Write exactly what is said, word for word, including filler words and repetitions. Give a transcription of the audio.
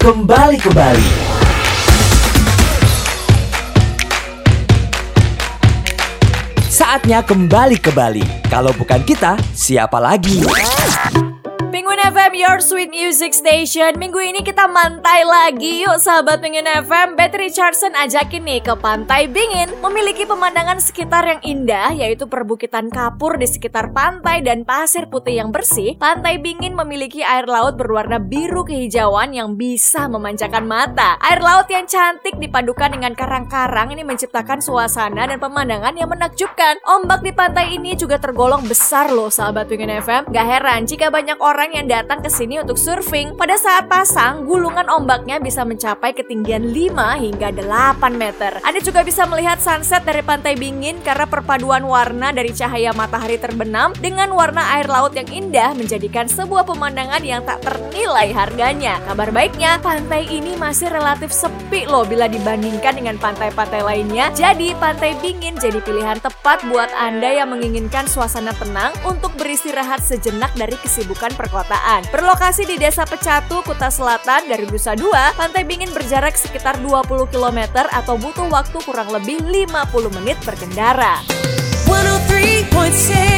kembali ke Bali. Saatnya kembali ke Bali. Kalau bukan kita, siapa lagi? Penguin F M, your sweet music station. Minggu ini kita mantai lagi. Yuk sahabat Penguin F M, Betty Richardson ajakin nih ke Pantai Bingin. Memiliki pemandangan sekitar yang indah, yaitu perbukitan kapur di sekitar pantai dan pasir putih yang bersih. Pantai Bingin memiliki air laut berwarna biru kehijauan yang bisa memanjakan mata. Air laut yang cantik dipadukan dengan karang-karang ini menciptakan suasana dan pemandangan yang menakjubkan. Ombak di pantai ini juga tergolong besar loh sahabat Penguin F M. Gak heran jika banyak orang yang datang ke sini untuk surfing. Pada saat pasang, gulungan ombaknya bisa mencapai ketinggian lima hingga delapan meter. Anda juga bisa melihat sunset dari Pantai Bingin karena perpaduan warna dari cahaya matahari terbenam dengan warna air laut yang indah menjadikan sebuah pemandangan yang tak ternilai harganya. Kabar baiknya, pantai ini masih relatif sepi loh bila dibandingkan dengan pantai-pantai lainnya. Jadi, Pantai Bingin jadi pilihan tepat buat Anda yang menginginkan suasana tenang untuk beristirahat sejenak dari kesibukan perkotaan. Berlokasi di Desa Pecatu, Kuta Selatan dari Nusa Dua, Pantai Bingin berjarak sekitar dua puluh kilometer atau butuh waktu kurang lebih lima puluh menit berkendara. one oh three point six